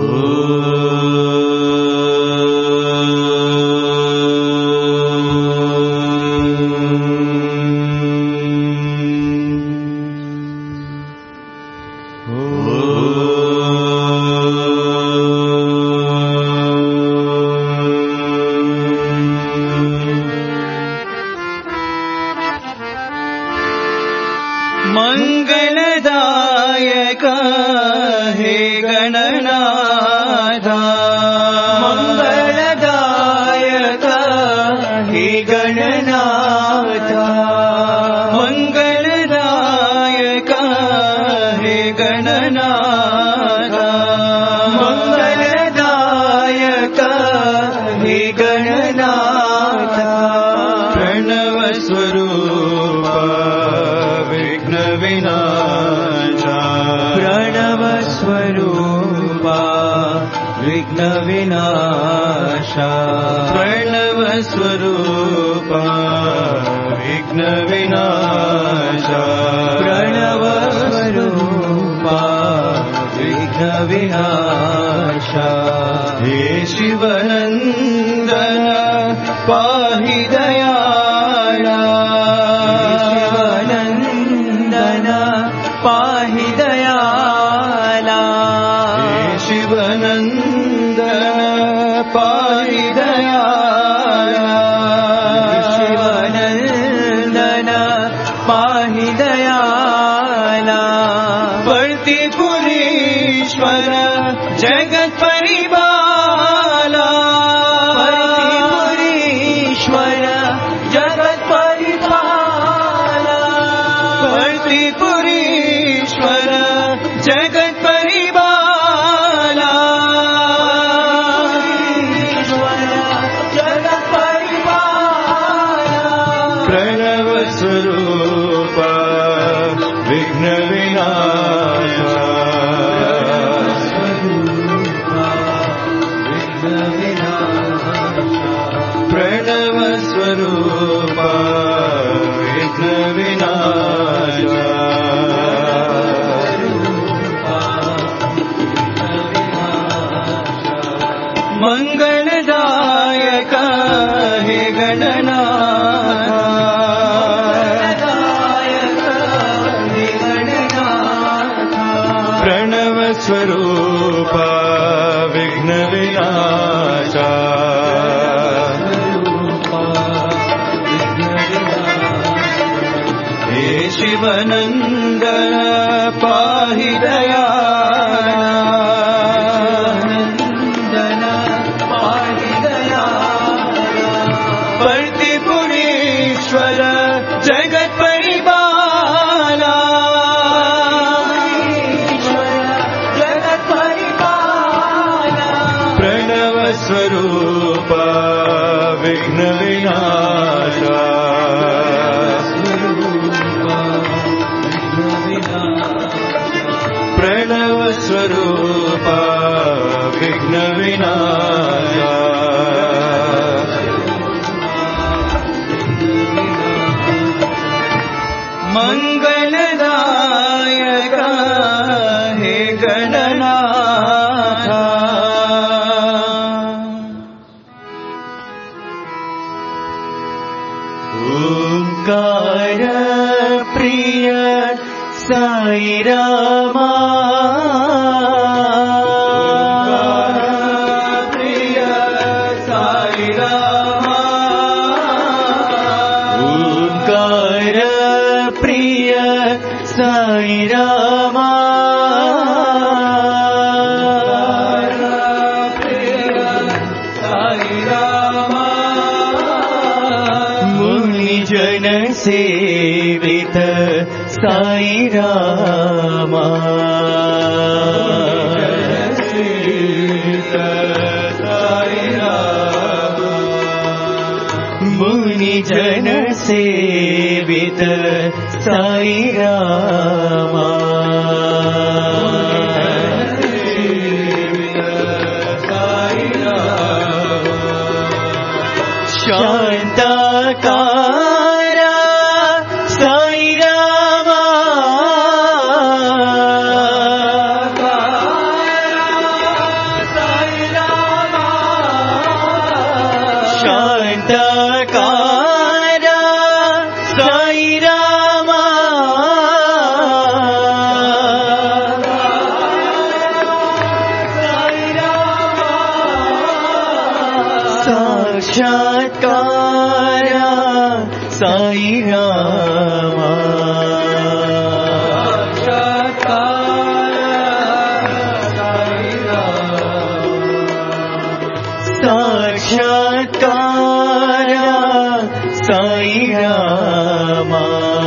मंगलदायक हे गणनाथ, मंगलदायक हे गणनाथ, मंगलदायक हे गणनाथ, मंगलदायक हे गणनाथ, प्रणव स्वरूप विघ्न विनाशा, प्रणव स्वरूपा विघ्न विनाशा, प्रणव स्वरूपा विघ्न विनाशा, प्रणव स्वरूपा विघ्न विनाशा, हे शिवनंदन पाहि दयाळा, पाहि दयाला, हे शिवनंदन पाहि दयाला, शिवनंदन पाहि दयाला, पर्तिपुरीश्वर जगत परिपाला, पर्तिपुरीश्वर जगत परिपाला, पर्तिपुरीश्वर जगत परिपाला, जगत परिपाला, प्रणव स्वरूप विघ्न विनाशा, प्रणव स्वरूप विघ्न विनाशा, मंगलदायक हे गणनाथ, प्रणव स्वरूप विघ्न विनाशा, हे शिवनंदन पाहि दयाला, पर्तिपुरीश्वर जगत परिपाला, जगत परिपाला, प्रणव स्वरूप विघ्न विनाशा, प्रणव स्वरूप विघ्न विनाशा, मंगलदायक हे गणनाथ, ओंकार प्रिय साई रामा, प्रिय साई रामा, ओंकार प्रिय साई रामा, प्रिय साई रामा, मुनिजन सेवित साई रामा, मुनिजन सेवित साई रामा, शांताकारा साई रामा, साक्षात्कार साई रामा साक्षात्कार साई रामा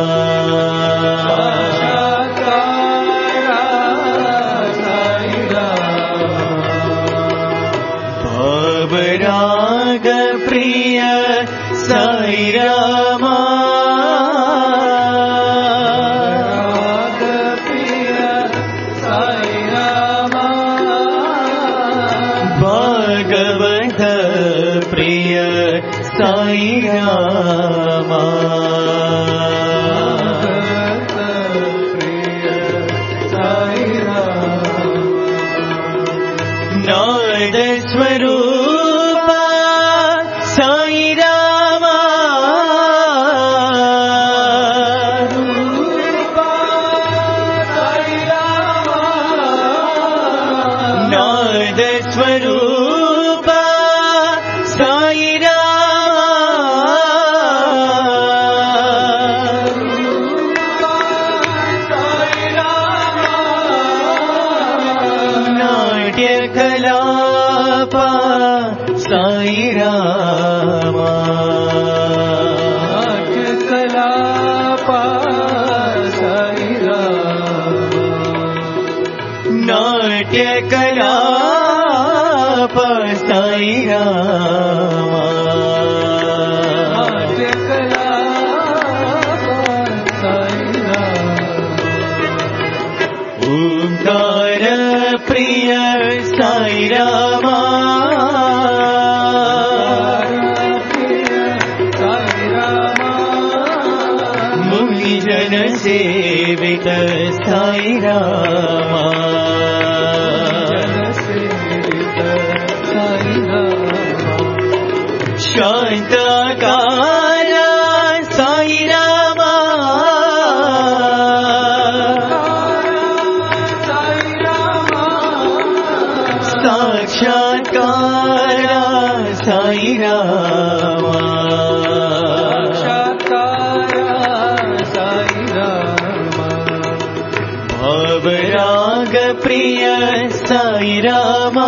भवराग प्रिय साई रामा भागवत प्रिय साई रामा नाद स्वरूप साई रामा नाद स्वरूप साई नाट्य कलाप साई रामा नाट्य कलाप साई रामा ओंकार प्रिय साई रामा मुनि जन सेवित साई रामा शांताकार साई रामा साक्षात्कार साई रामा भवराग प्रिय साई रामा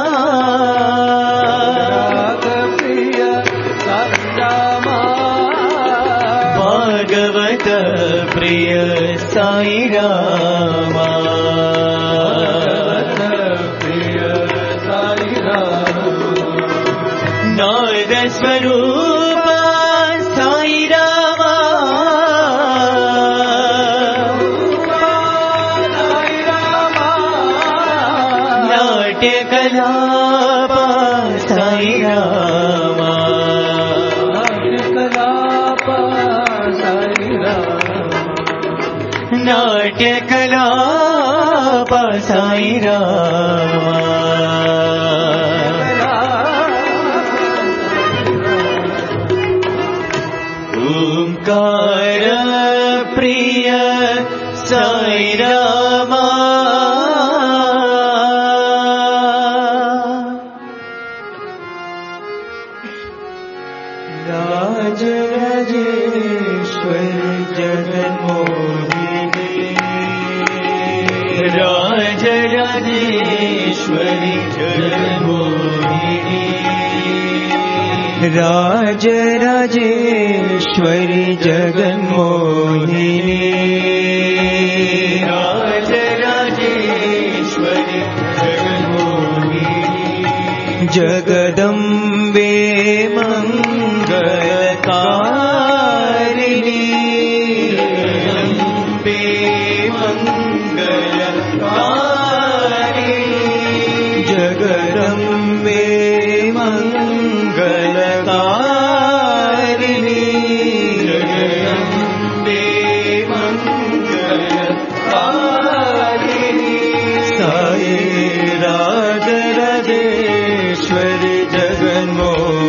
भागवत प्रिय साई रामा नाद स्वरूप साई रामा नाट्य कलाप साई रामा नाट्य कलाप साई रामा ओंकार प्रिय साई रामा राज राजेश्वर जगन्मोहिनी राज राजेश्वरी जगन्मोहिनी राज राजेश्वरी जगन्मोहिनी राज राजेश्वरी जगन्मोहिनी जगदम्बे मंगलकारिणी जगदम्बे मंगलकारिणी जगदम्बे मंगलकारिणी जगदम्बे मंगलकारिणी साई राज राजेश्वरी जगन्मोहिनी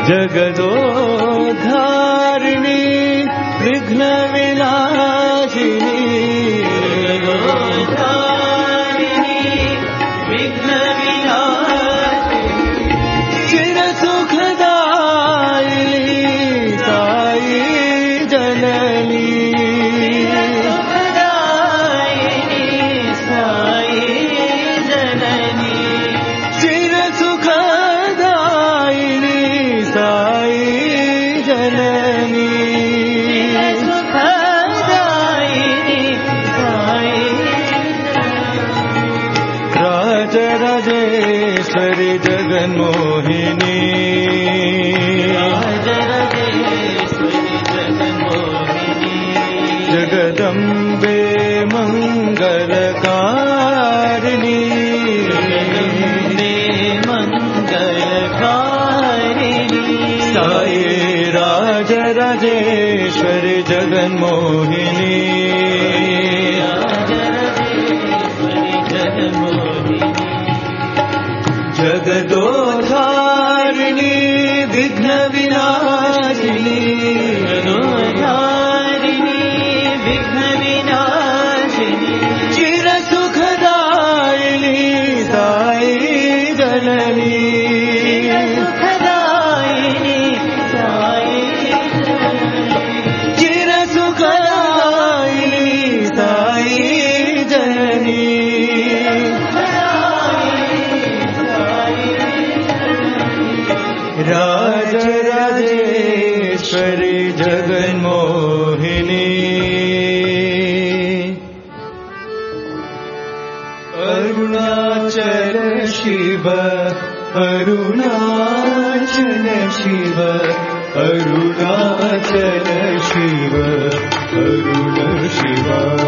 जगदोद्धारिणी विघ्न विनाशिनी जगदोद्धारिणी विघ्न विनाशिनी चिर सुखदायिनी साई जननी राजराजेश्वरी जगन्मोहिनी राजराजेश्वरी जगन्मोहिनी जगदम्बे मंगलकारिणी जगदम्बे मंगलकारिणी साई राजराजेश्वरी जगन्मोहिनी जगदोद्धारिणी विघ्न विनाशिनी जगदोद्धारिणी विघ्न विनाशिनी चिर सुखदायिनी साई जननी सुखदायिनी साई चिर सुखदायिनी साई जननी राजराजेश्वरी जगन्मोहिनी अरुणाचल शिव अरुणाचल शिव अरुणाचल शिव अरुण शिव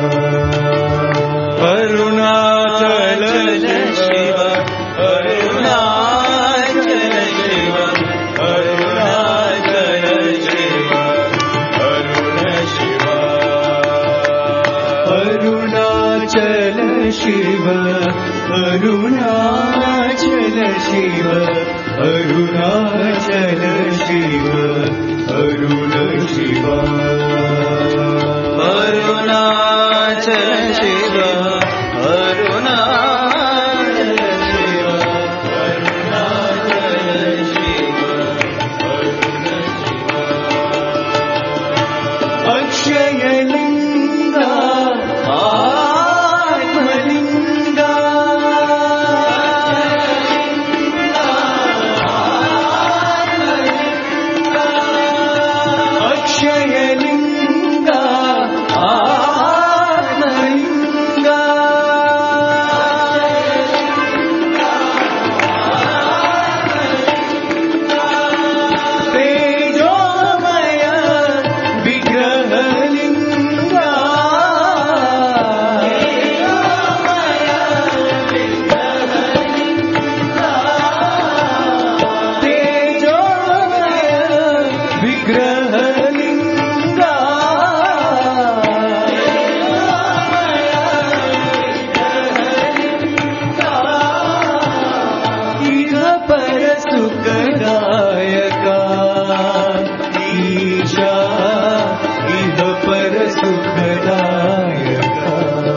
अरुणाचल शिव अरुणाचल शिव अरुणाचल शिव अरुण शिव अरुणाचल शिव अरुणाचल शिव अरुणाचल शिव अरुण शिव अरुणाचल शिव अरुणाचल शिव अरुणाचल शिव अरुण शिव अक्षयलिंगा आत्मलिंगा अक्षयलिंगा आत्मलिंगा तेजोमय विग्रहलिंगा तेजोमय विग्रहलिंगा इह पर सुखदायका ईशा इह पर सुखदायका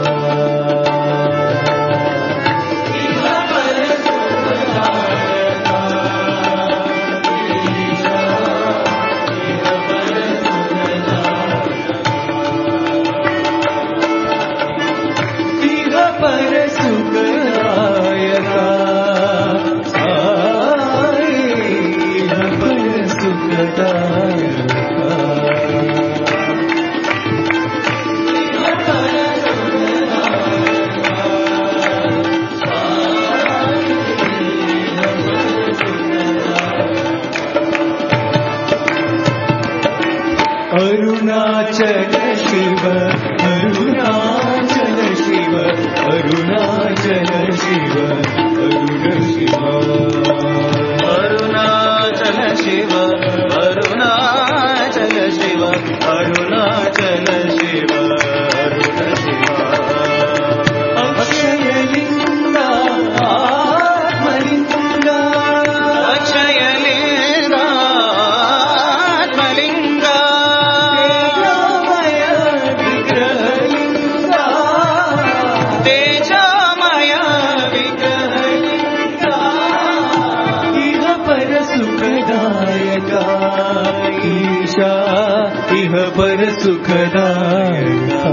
इह पर सुखदायका ईशा इह पर सुखदायका इह पर सुखदायका साई इह पर सुखदायका अरुणाचल शिव अरुणाचल शिव अरुणाचल शिव अरुण शिव अरुणाचल शिव अरुणाचल शिव अरुणाचल शिव अरुण शिव अक्षयलिंगा आत्मलिंगा अक्षयलिंगा पर सुखदायका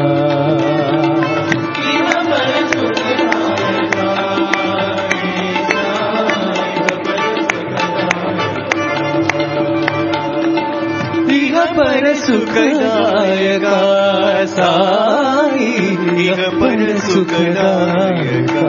पर सुखदायका साई इह पर सुखदायका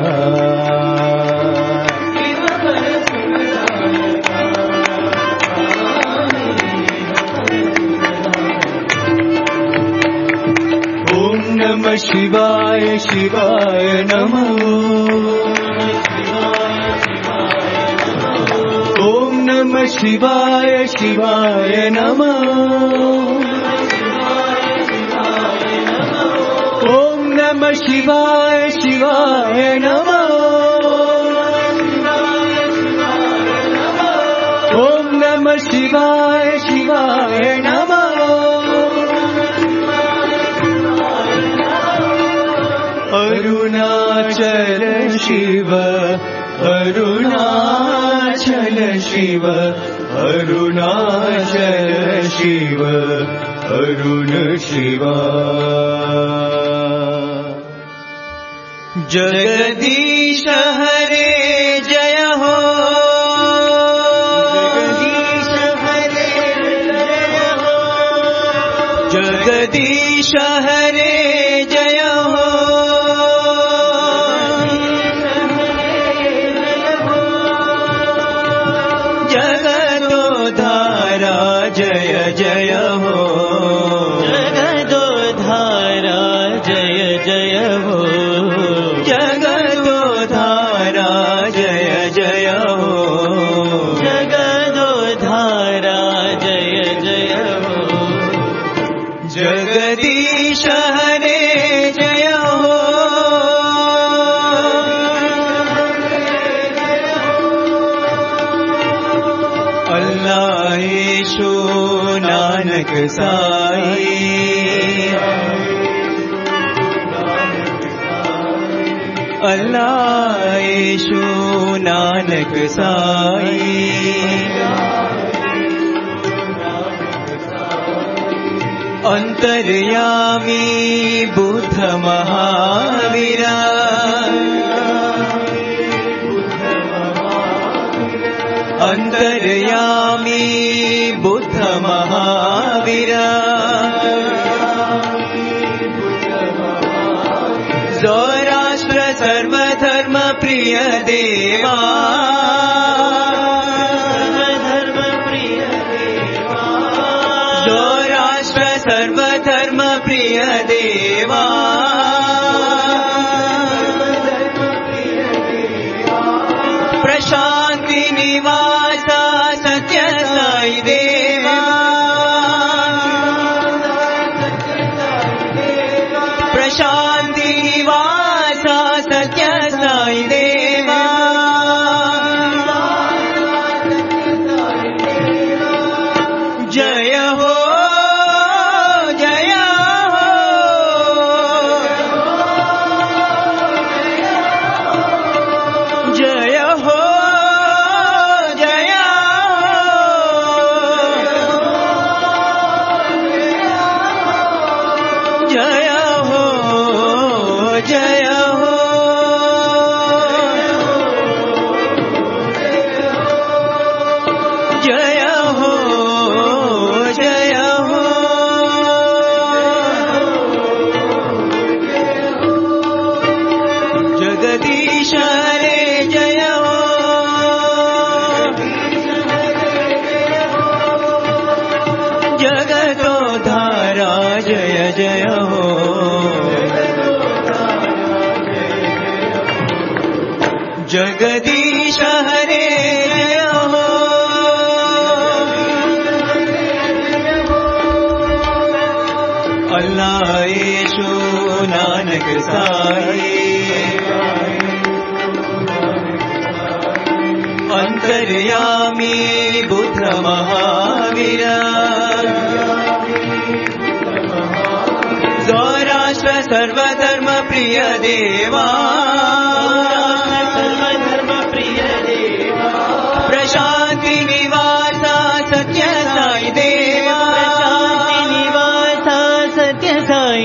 ओम नमः शिवाय शिवाय नमः ओम नमः शिवाय शिवाय नमः ओम नमः शिवाय शिवाय नमः ओम नमः शिवाय शिवाय नमः अरुणाचल शिव अरुणाचल शिव अरुणाचल शिव अरुण शिवा जगदीश हरे जय हो जगदीश हरे जय हो जगदीश हरे जय हो जगदोधारा जय जय हो जगदोधारा जय जय हो जगदोधारा जय जय हो जगदोधारा जय जय हो जगदीश हरे जय हो अल्लाह यीशु नानक साई अल्लाह यीशु नानक साई अंतर्यामी बुद्ध महावीर अंतर्यामी बुद्ध महावीर सौराष्ट्र सर्वधर्म प्रिय देवा सौराष्ट्र सर्वधर्म प्रिय देवा प्रशांति निवास सत्य साई देवा प्रशांति निवास सत्य साई देवा जय हो जय हो जय हो जय जय हो जय हो जय हो जय हो जगदीश हरे जय हो जगदोधारा जय जय हो जगदीश हरे जय हो अल्लाह यीशु नानक साई अंतर्यामी बुद्ध महावीर सौराष्ट्र सर्वधर्म प्रिय देवा प्रशांति निवास सत्य साई देवा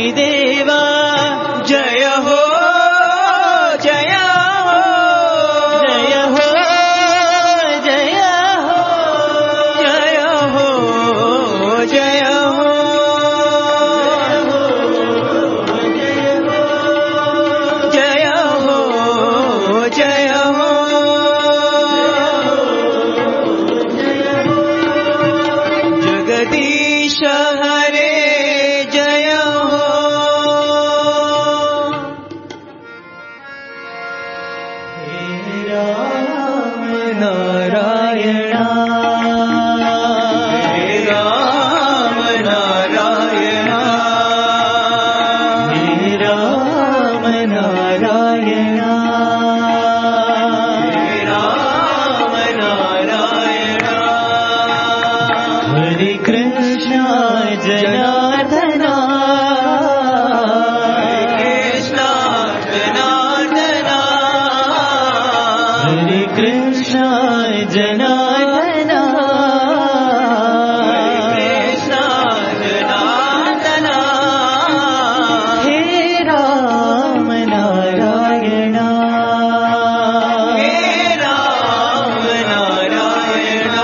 साई देवा जय हो जय हो जय हो जय हो जय हो जय हो जय हो जय हो जगदीश हरे जय हो हे राम नारायणा हे राम नारायणा हे राम नारायणा हे राम नारायणा हरे कृष्ण जनार्दना कृष्ण जनार्दना हरे कृष्ण जनार्दना कृष्ण जनार्दना हे राम नारायणा हे राम नारायणा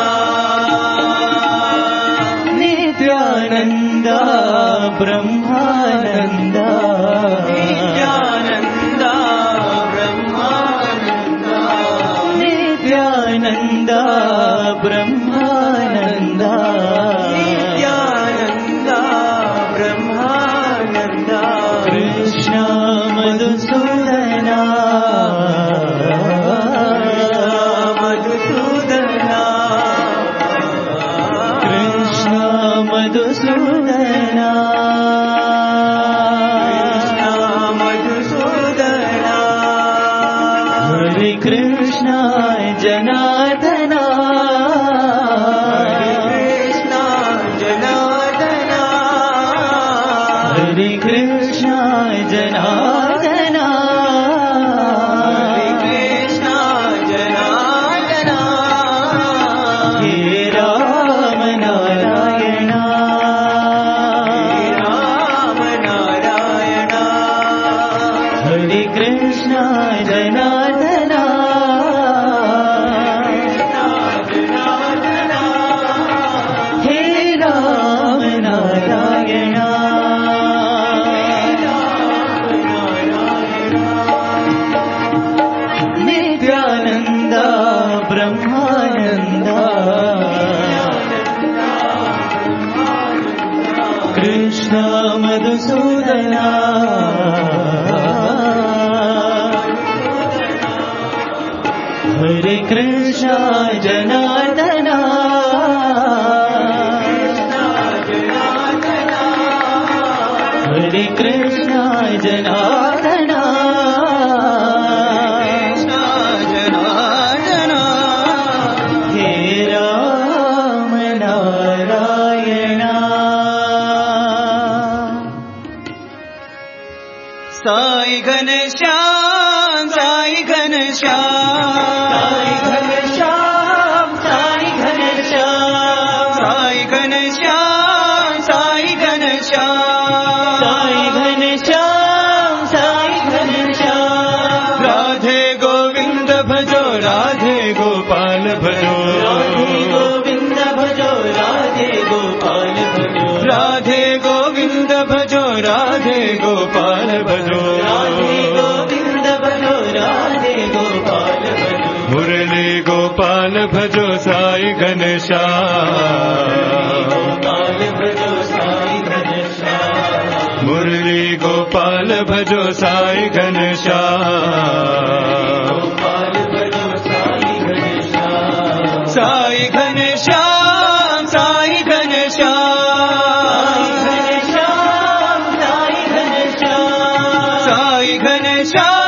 नित्यानन्दा ब्रह्मानन्दा नित्यानन्दा ब्रह्मानन्दा नित्यानन्दा ब्रह्मानन्दा नित्यानन्दा ब्रह्मानन्दा कृष्ण मधुसूदना मधुसूदना कृष्ण मधुसूदना कृष्ण मधुसूदना हरे कृष्ण जनार्दना कृष्ण जनार्दना हरे कृष्ण जनार्दना कृष्ण जनार्दना हे राम नारायणा राम नारायणा हरे कृष्ण जनार्दना जनार्दना हे राम नारायणा नित्यानन्दा ब्रह्मानन्दा कृष्ण मधुसूदना हरे कृष्ण जनार्दना हरे कृष्ण जनार्दना जनार्दना हे राम नारायणा साई घनश्याम साई घनश्याम साई घनश्याम साई घनश्याम साई घनश्याम साई घनश्याम साई घनश्याम साई घनश्याम राधे गोविंद भजो राधे गोपाल भजो राधे गोविंद भजो राधे गोपाल भजो राधे गोविंद भजो राधे गोपाल भजो राधे गोविंद भजो राधे गोपाल भजो मुरली गोपाल भजो साई घनश्याम गोपाल भजो साई घनश्याम मुरली गोपाल भजो साई घनश्याम गोपाल भजो साई घनश्याम साई घनश्याम साई घनश्याम साई घनश्याम साई घनश्याम साई घनश्याम